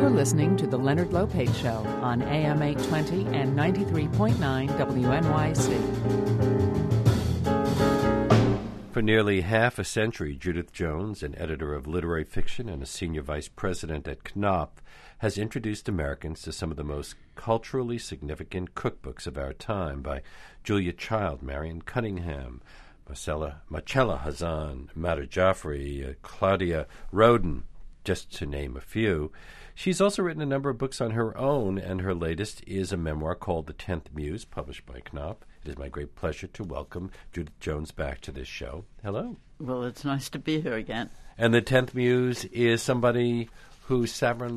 You're listening to The Leonard Lopate Show on AM 820 and 93.9 WNYC. For nearly half a century, Judith Jones, an editor of literary fiction and a senior vice president at Knopf, has introduced Americans to some of the most culturally significant cookbooks of our time by Julia Child, Marion Cunningham, Marcella Hazan, Madhur Jaffrey, Claudia Roden, just to name a few. She's also written a number of books on her own, and her latest is a memoir called The Tenth Muse, published by Knopf. It is my great pleasure to welcome Judith Jones back to this show. Hello. Well, it's nice to be here again. And The Tenth Muse is somebody who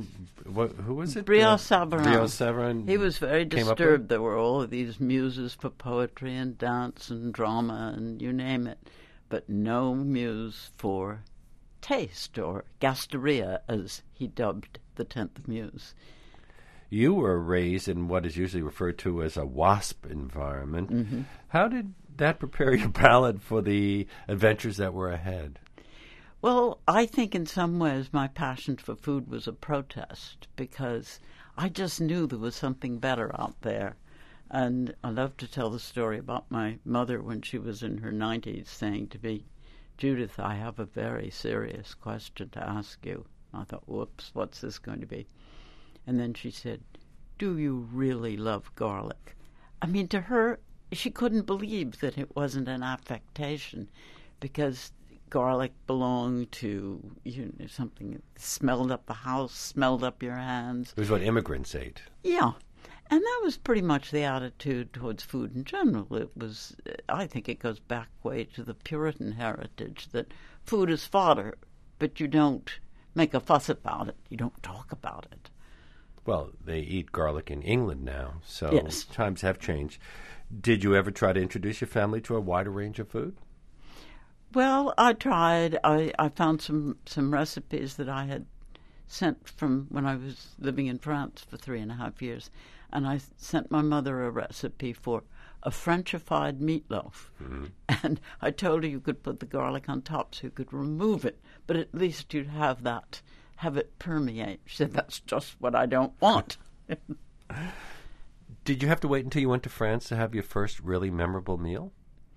who was it? Brielle Savarin. Brielle Savarin. He was very disturbed. There were all of these muses for poetry and dance and drama and you name it, but no muse for taste, or gasteria, as he dubbed the 10th Muse. You were raised in what is usually referred to as a WASP environment. Mm-hmm. How did that prepare your palate for the adventures that were ahead? Well, I think in some ways my passion for food was a protest, because I just knew there was something better out there. And I love to tell the story about my mother when she was in her 90s saying to me, "Judith, I have a very serious question to ask you." I thought, whoops, what's this going to be? And then she said, "Do you really love garlic?" I mean, to her, she couldn't believe that it wasn't an affectation, because garlic belonged to something that smelled up the house, smelled up your hands. It was what immigrants ate. Yeah. And that was pretty much the attitude towards food in general. It was, I think it goes back way to the Puritan heritage that food is fodder, but you don't make a fuss about it. You don't talk about it. Well, they eat garlic in England now, so yes. Times have changed. Did you ever try to introduce your family to a wider range of food? Well, I tried. I found some recipes that I had sent from when I was living in France for 3.5 years, and I sent my mother a recipe for a Frenchified meatloaf. Mm-hmm. And I told her you could put the garlic on top so you could remove it, but at least you'd have it permeate. She said, "That's just what I don't want." Did you have to wait until you went to France to have your first really memorable meal?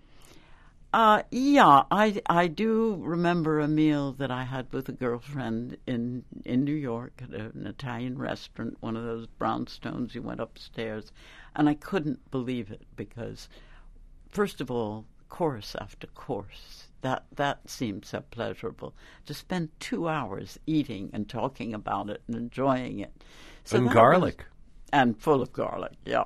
Yeah, I do remember a meal that I had with a girlfriend in New York at an Italian restaurant, one of those brownstones. You went upstairs, and I couldn't believe it because, first of all, course after course, that seemed so pleasurable. To spend 2 hours eating and talking about it and enjoying it. So and garlic. And full of garlic, yeah.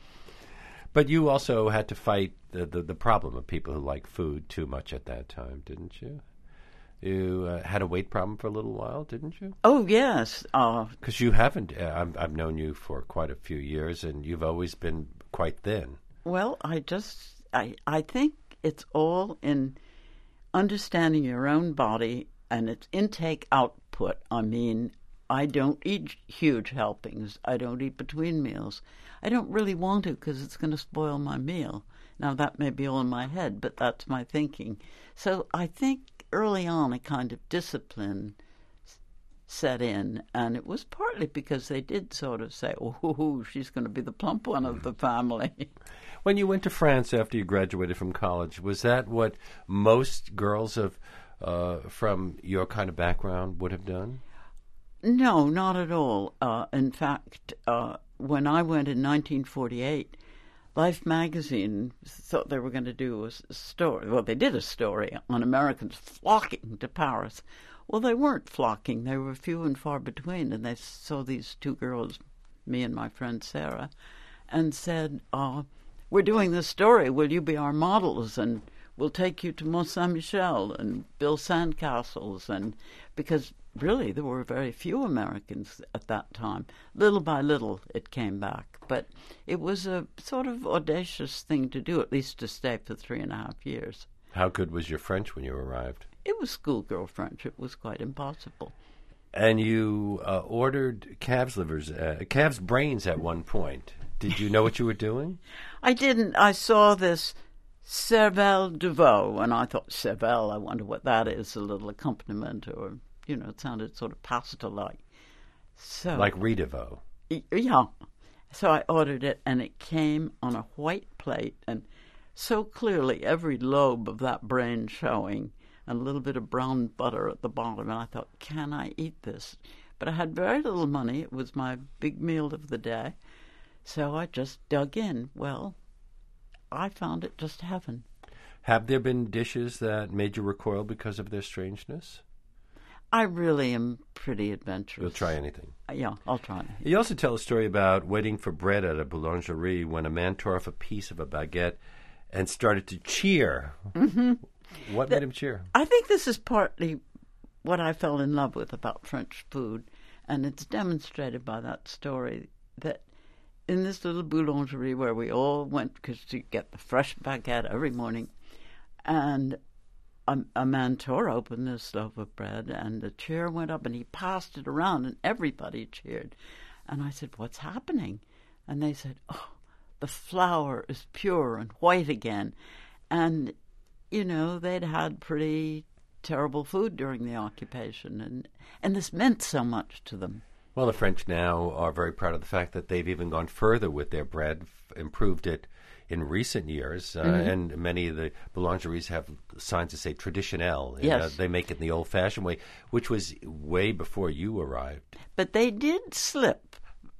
But you also had to fight the problem of people who like food too much at that time, didn't you? You had a weight problem for a little while, didn't you? Oh, yes. Because you haven't. I've known you for quite a few years, and you've always been quite thin. Well, I think it's all in understanding your own body and its intake-output. I mean, I don't eat huge helpings. I don't eat between meals. I don't really want to because it's going to spoil my meal. Now, that may be all in my head, but that's my thinking. So I think early on a kind of discipline set in, and it was partly because they did sort of say, "Oh, she's going to be the plump one of the family." When you went to France after you graduated from college, was that what most girls from your kind of background would have done? No, not at all. In fact, when I went in 1948, Life magazine thought they were going to do a story. Well, they did a story on Americans flocking to Paris. Well, they weren't flocking. They were few and far between. And they saw these two girls, me and my friend Sarah, and said, "We're doing this story. Will you be our models? And we'll take you to Mont Saint-Michel and build sandcastles." And because really there were very few Americans at that time. Little by little it came back. But it was a sort of audacious thing to do, at least to stay for 3.5 years. How good was your French when you arrived? It was schoolgirl French. It was quite impossible. And you ordered calves' brains at one point. Did you know what you were doing? I didn't. I saw this cervelle de veau, and I thought, cervelle, I wonder what that is, a little accompaniment, or, it sounded sort of pasta-like. So Like Redevaux. Yeah. So I ordered it, and it came on a white plate, and so clearly every lobe of that brain showing, and a little bit of brown butter at the bottom. And I thought, can I eat this? But I had very little money. It was my big meal of the day. So I just dug in. Well, I found it just heaven. Have there been dishes that made you recoil because of their strangeness? I really am pretty adventurous. You'll try anything. Yeah, I'll try anything. You also tell a story about waiting for bread at a boulangerie when a man tore off a piece of a baguette and started to cheer. Mm-hmm. What made him cheer? I think this is partly what I fell in love with about French food, and it's demonstrated by that story that in this little boulangerie where we all went because to get the fresh baguette every morning, and a man tore open this loaf of bread, and the chair went up, and he passed it around, and everybody cheered. And I said, what's happening? And they said, oh, the flour is pure and white again. And, you know, they'd had pretty terrible food during the occupation, and this meant so much to them. Well, the French now are very proud of the fact that they've even gone further with their bread, improved it in recent years, and many of the boulangeries have signs that say traditionnel. Yes. They make it in the old-fashioned way, which was way before you arrived. But they did slip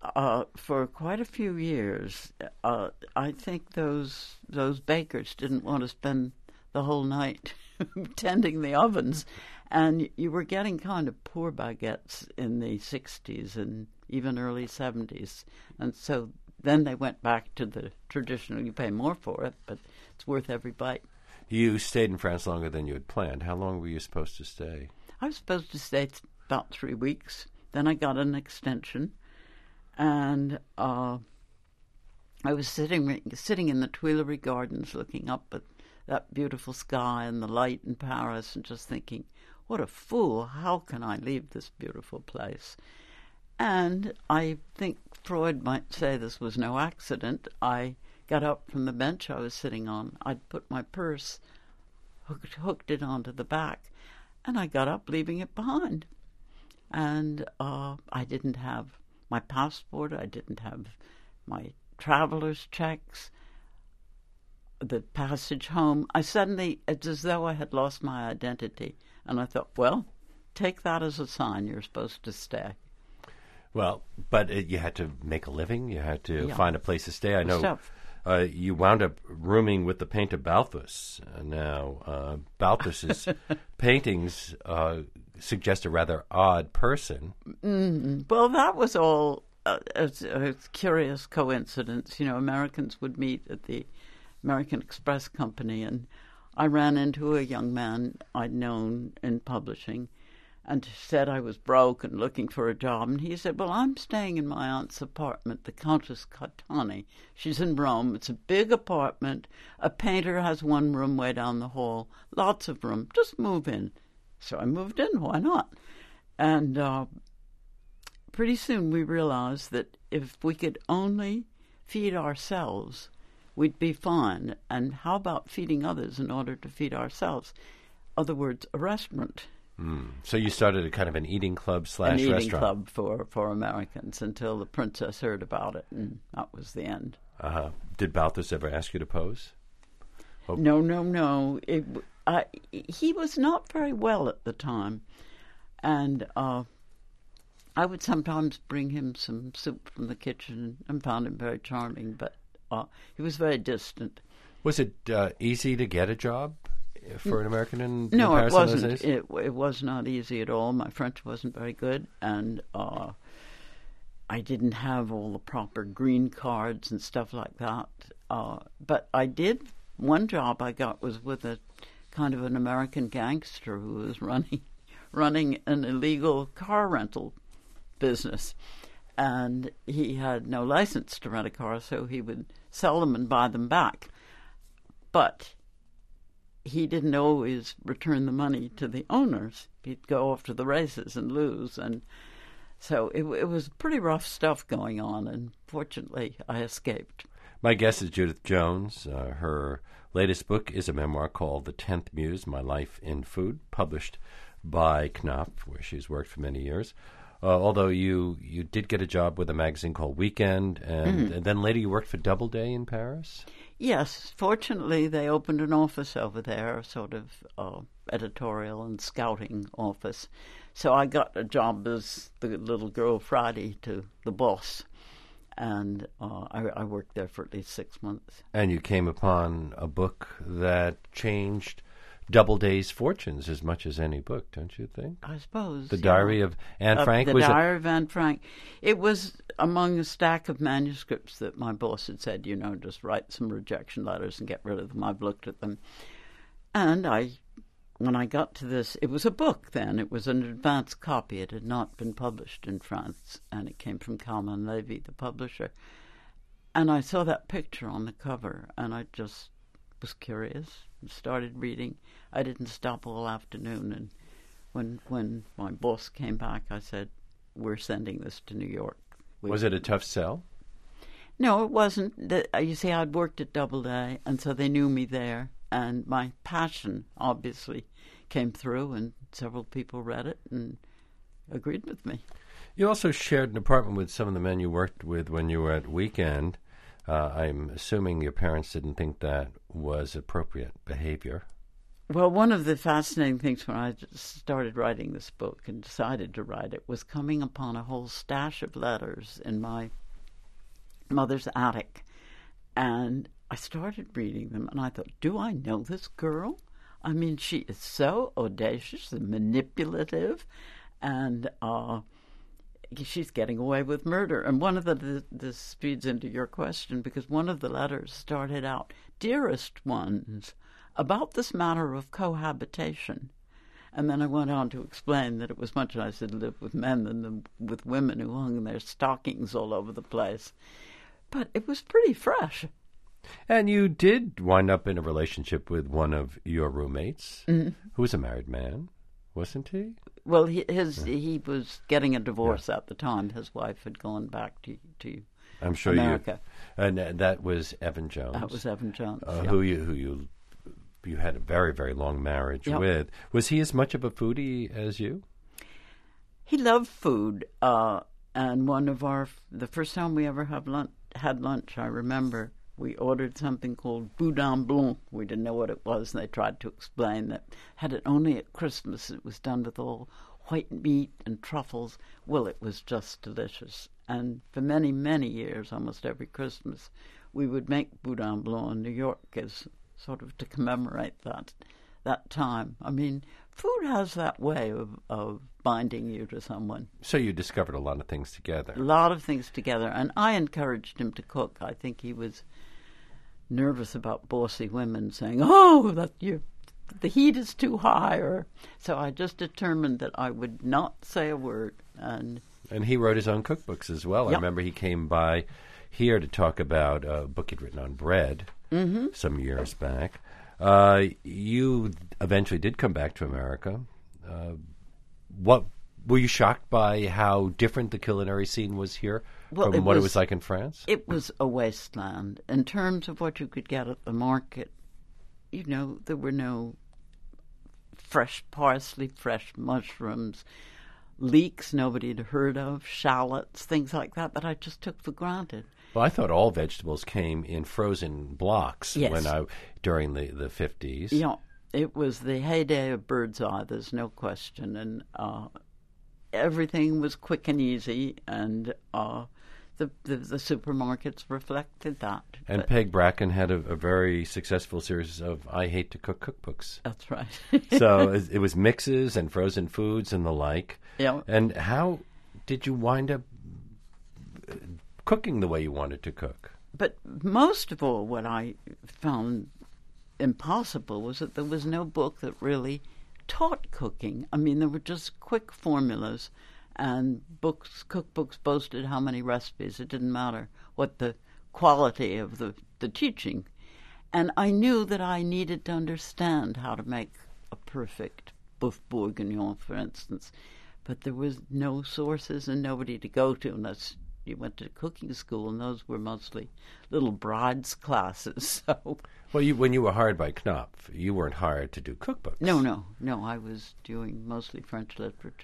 for quite a few years. I think those bakers didn't want to spend the whole night tending the ovens, and you were getting kind of poor baguettes in the 60s and even early 70s. And so then they went back to the traditional, you pay more for it, but it's worth every bite. You stayed in France longer than you had planned. How long were you supposed to stay? I was supposed to stay about 3 weeks. Then I got an extension, and I was sitting in the Tuileries Gardens looking up at that beautiful sky and the light in Paris and just thinking, what a fool, how can I leave this beautiful place? And I think Freud might say this was no accident. I got up from the bench I was sitting on. I'd put my purse, hooked it onto the back, and I got up leaving it behind. And I didn't have my passport. I didn't have my traveler's checks, the passage home. I suddenly, it's as though I had lost my identity. And I thought, well, take that as a sign you're supposed to stay. Well, but you had to make a living. You had to find a place to stay. I know you wound up rooming with the painter Balthus. Now, Balthus's paintings suggest a rather odd person. Mm-hmm. Well, that was all a curious coincidence. You know, Americans would meet at the American Express Company, and I ran into a young man I'd known in publishing and said I was broke and looking for a job. And he said, well, I'm staying in my aunt's apartment, the Countess Catani. She's in Rome. It's a big apartment. A painter has one room way down the hall. Lots of room. Just move in. So I moved in. Why not? And pretty soon we realized that if we could only feed ourselves, we'd be fine. And how about feeding others in order to feed ourselves? Other words, a restaurant. So you started a kind of an eating club / restaurant. An eating club for Americans until the princess heard about it, and that was the end. Did Balthus ever ask you to pose? Oh. No. He was not very well at the time, and I would sometimes bring him some soup from the kitchen and found him very charming, but he was very distant. Was it easy to get a job for an American in No, Paris? it wasn't. It was not easy at all. My French wasn't very good, and I didn't have all the proper green cards and stuff like that. But I did. One job I got was with a kind of an American gangster who was running an illegal car rental business, and he had no license to rent a car, so he would sell them and buy them back. But he didn't always return the money to the owners. He'd go off to the races and lose, and so it was pretty rough stuff going on, and fortunately I escaped. My guest is Judith Jones. Her latest book is a memoir called The 10th Muse, My Life in Food, published by Knopf, where she's worked for many years. although you did get a job with a magazine called Weekend, and then later you worked for Doubleday in Paris? Yes, fortunately they opened an office over there, a sort of editorial and scouting office. So I got a job as the little girl Friday to the boss, and I worked there for at least 6 months. And you came upon a book that changed Doubleday's fortunes as much as any book, don't you think? I suppose. The Diary of Anne Frank? The Diary of Anne Frank. It was among a stack of manuscripts that my boss had said, just write some rejection letters and get rid of them. I've looked at them. And when I got to this, it was a book then. It was an advance copy. It had not been published in France, and it came from Calman Levy, the publisher. And I saw that picture on the cover, and I just was curious and started reading. I didn't stop all afternoon, and when my boss came back, I said, we're sending this to New York. Was it a tough sell? No, it wasn't. You see, I'd worked at Doubleday, and so they knew me there, and my passion obviously came through, and several people read it and agreed with me. You also shared an apartment with some of the men you worked with when you were at Weekend. I'm assuming your parents didn't think that was appropriate behavior. Well, one of the fascinating things when I started writing this book and decided to write it was coming upon a whole stash of letters in my mother's attic. And I started reading them, and I thought, do I know this girl? I mean, she is so audacious and manipulative, and she's getting away with murder. And one of this feeds into your question, because one of the letters started out, dearest ones, about this matter of cohabitation. And then I went on to explain that it was much nicer to live with men than with women who hung their stockings all over the place. But it was pretty fresh. And you did wind up in a relationship with one of your roommates, who was a married man, wasn't he? Well, he was getting a divorce at the time. His wife had gone back to I'm sure America. And that was Evan Jones. That was Evan Jones, who you had a very, very long marriage with. Was he as much of a foodie as you? He loved food, and the first time we ever had lunch, I remember we ordered something called Boudin Blanc. We didn't know what it was, and they tried to explain that had it only at Christmas. It was done with all white meat and truffles. Well, it was just delicious. And for many, many years, almost every Christmas, we would make Boudin Blanc in New York as sort of to commemorate that time. I mean, food has that way of binding you to someone. So you discovered a lot of things together. A lot of things together. And I encouraged him to cook. I think he was nervous about bossy women saying, the heat is too high. So I just determined that I would not say a word. And he wrote his own cookbooks as well. Yep. I remember he came by here to talk about a book he'd written on bread some years back. You eventually did come back to America. What were you shocked by how different the culinary scene was here from what it was like in France? It was a wasteland in terms of what you could get at the market. There were no fresh parsley, fresh mushrooms, leeks nobody had heard of, shallots, things like that I just took for granted. Well, I thought all vegetables came in frozen blocks during the 50s. Yeah, it was the heyday of Bird's Eye, there's no question. And everything was quick and easy, and the supermarkets reflected that. And Peg Bracken had a very successful series of I Hate to Cook cookbooks. That's right. So it was mixes and frozen foods and the like. Yeah. And how did you wind up cooking the way you wanted to cook? But most of all, what I found impossible was that there was no book that really taught cooking. I mean, there were just quick formulas, and cookbooks boasted how many recipes. It didn't matter what the quality of the teaching. And I knew that I needed to understand how to make a perfect boeuf bourguignon, for instance. But there was no sources and nobody to go to unless you went to cooking school, and those were mostly little brides' classes. So, well, when you were hired by Knopf, you weren't hired to do cookbooks. No. I was doing mostly French literature.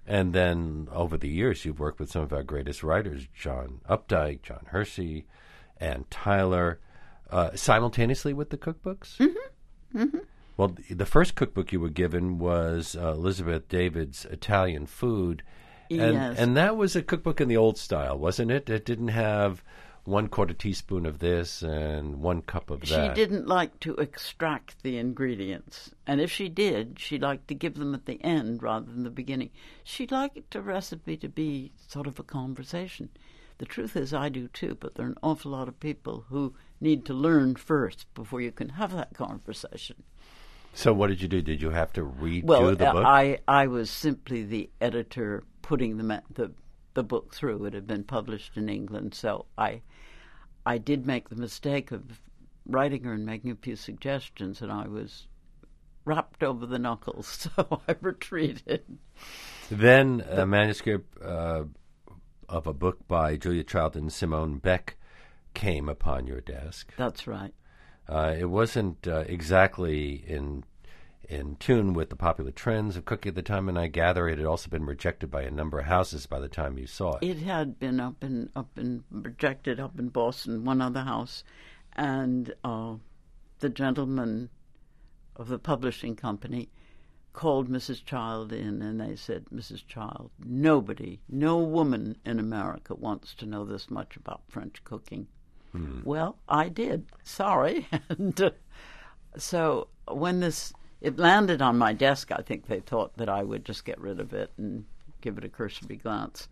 And then over the years, you've worked with some of our greatest writers, John Updike, John Hersey, Ann Tyler, simultaneously with the cookbooks? Mm-hmm. Mm-hmm. Well, the first cookbook you were given was Elizabeth David's Italian Food. Yes. And that was a cookbook in the old style, wasn't it? It didn't have 1/4 teaspoon of this and 1 cup of that. She didn't like to extract the ingredients. And if she did, she liked to give them at the end rather than the beginning. She liked a recipe to be sort of a conversation. The truth is, I do too, but there are an awful lot of people who need to learn first before you can have that conversation. So what did you do? Did you have to redo Well, the book? I was simply the editor putting the book through. It had been published in England, so I did make the mistake of writing her and making a few suggestions, and I was wrapped over the knuckles, so I retreated. Then a manuscript of a book by Julia Child and Simone Beck came upon your desk. That's right. It wasn't exactly in tune with the popular trends of cooking at the time, and I gather it had also been rejected by a number of houses by the time you saw it. It had been rejected up in Boston, one other house, and the gentleman of the publishing company called Mrs. Child in, and they said, "Mrs. Child, no woman in America wants to know this much about French cooking." Well, I did. Sorry. And so when it landed on my desk, I think they thought that I would just get rid of it and give it a cursory glance.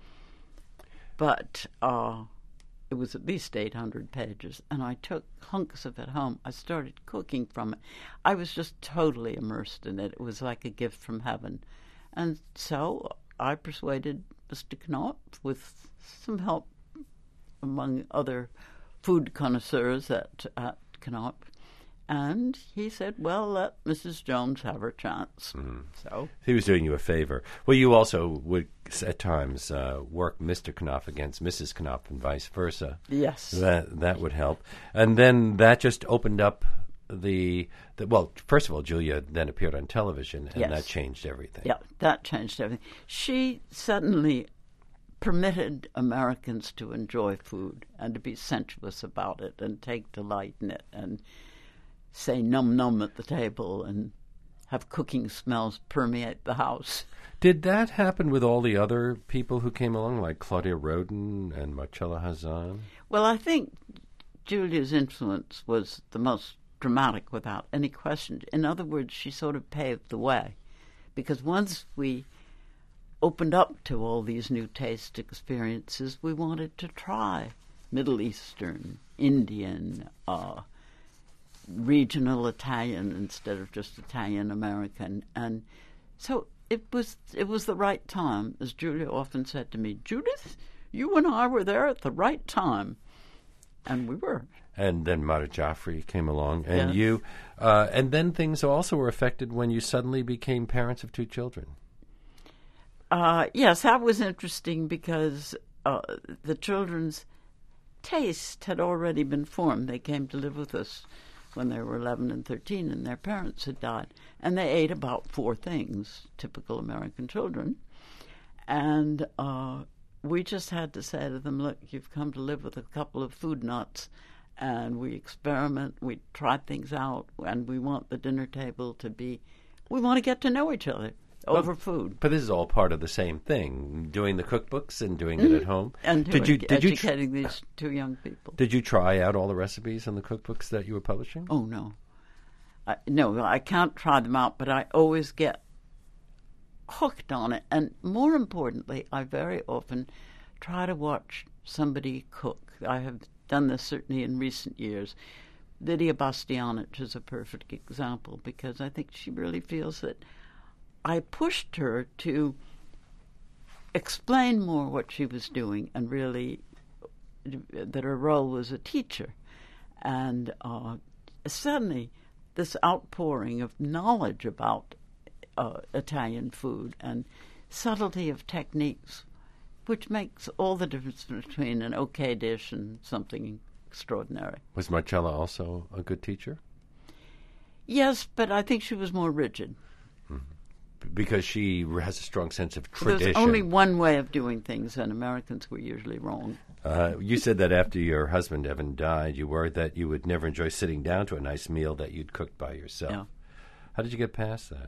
But it was at least 800 pages, and I took hunks of it home. I started cooking from it. I was just totally immersed in it. It was like a gift from heaven. And so I persuaded Mr. Knopf, with some help among other food connoisseurs at Knopf, and he said, "Well, let Mrs. Jones have her chance." So he was doing you a favor. Well, you also would at times work Mr. Knopf against Mrs. Knopf and vice versa. Yes, that would help. And then that just opened up well, first of all, Julia then appeared on television, and that changed everything. Yeah, that changed everything. She suddenly permitted Americans to enjoy food and to be sensuous about it and take delight in it and say num num at the table and have cooking smells permeate the house. Did that happen with all the other people who came along, like Claudia Roden and Marcella Hazan? Well, I think Julia's influence was the most dramatic without any question. In other words, she sort of paved the way, because once we opened up to all these new taste experiences, we wanted to try Middle Eastern, Indian, regional Italian instead of just Italian American. And so it was the right time. As Julia often said to me, "Judith, you and I were there at the right time." And we were. And then Mara Jaffrey came along, and Yes. you, and then things also were affected when you suddenly became parents of 2 children. Yes, that was interesting because the children's taste had already been formed. They came to live with us when they were 11 and 13, and their parents had died. And they ate about 4 things, typical American children. And we just had to say to them, "Look, you've come to live with a couple of food nuts, and we experiment, we try things out, and we want the dinner table to be, we want to get to know each other over food." But this is all part of the same thing, doing the cookbooks and doing it at home. And educating these 2 young people. Did you try out all the recipes on the cookbooks that you were publishing? Oh, no. No, I can't try them out, but I always get hooked on it. And more importantly, I very often try to watch somebody cook. I have done this certainly in recent years. Lydia Bastianich is a perfect example, because I think she really feels that I pushed her to explain more what she was doing, and really that her role was a teacher. And suddenly this outpouring of knowledge about Italian food and subtlety of techniques, which makes all the difference between an okay dish and something extraordinary. Was Marcella also a good teacher? Yes, but I think she was more rigid. because she has a strong sense of tradition. There's only one way of doing things, and Americans were usually wrong. You said that after your husband, Evan, died, you worried that you would never enjoy sitting down to a nice meal that you'd cooked by yourself. Yeah. How did you get past that?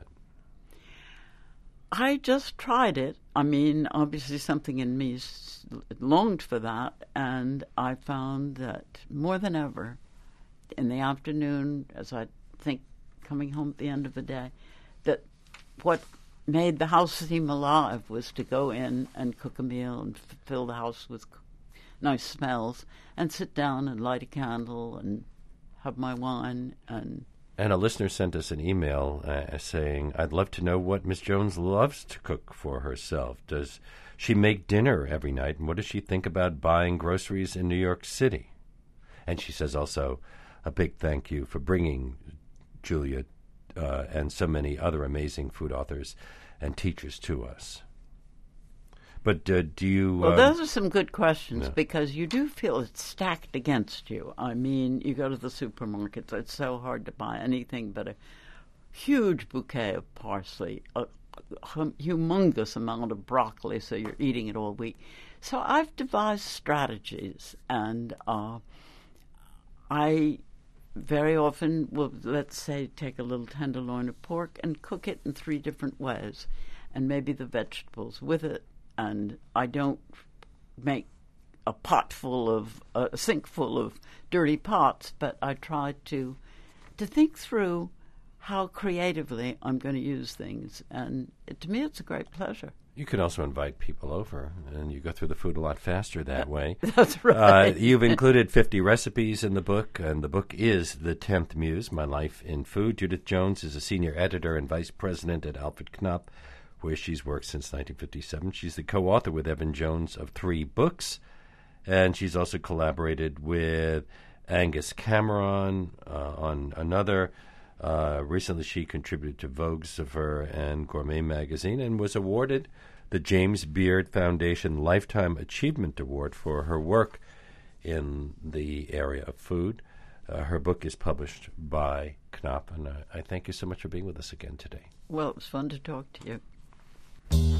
I just tried it. I mean, obviously something in me longed for that, and I found that more than ever, in the afternoon, as I think coming home at the end of the day, that what made the house seem alive was to go in and cook a meal and fill the house with nice smells and sit down and light a candle and have my wine. And a listener sent us an email saying, I'd love to know what Miss Jones loves to cook for herself. Does she make dinner every night? And what does she think about buying groceries in New York City? And she says also, a big thank you for bringing Julia and so many other amazing food authors and teachers to us. But do you... Well, those are some good questions, yeah. Because you do feel it's stacked against you. I mean, you go to the supermarkets, it's so hard to buy anything but a huge bouquet of parsley, a humongous amount of broccoli, so you're eating it all week. So I've devised strategies, and I very often will, let's say, take a little tenderloin of pork and cook it in 3 different ways, and maybe the vegetables with it. And I don't make a sink full of dirty pots, but I try to think through how creatively I'm going to use things. And to me, it's a great pleasure. You can also invite people over, and you go through the food a lot faster that way. That's right. You've included 50 recipes in the book, and the book is The 10th Muse, My Life in Food. Judith Jones is a senior editor and vice president at Alfred Knopf, where she's worked since 1957. She's the co-author with Evan Jones of 3 books, and she's also collaborated with Angus Cameron on another. Recently, she contributed to Vogue, Saveur, and Gourmet magazine, and was awarded the James Beard Foundation Lifetime Achievement Award for her work in the area of food. Her book is published by Knopf, and I thank you so much for being with us again today. Well, it was fun to talk to you.